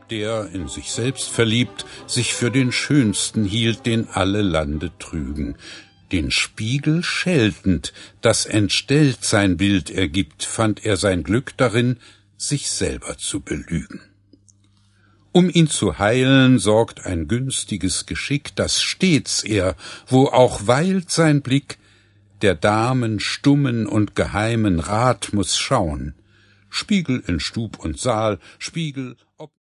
der, in sich selbst verliebt, sich für den Schönsten hielt, den alle Lande trügen. Den Spiegel scheltend, das entstellt sein Bild ergibt, fand er sein Glück darin, sich selber zu belügen. Um ihn zu heilen, sorgt ein günstiges Geschick, das stets er, wo auch weilt sein Blick, der Damen stummen und geheimen Rat muß schauen. Spiegel in Stub und Saal, Spiegel ob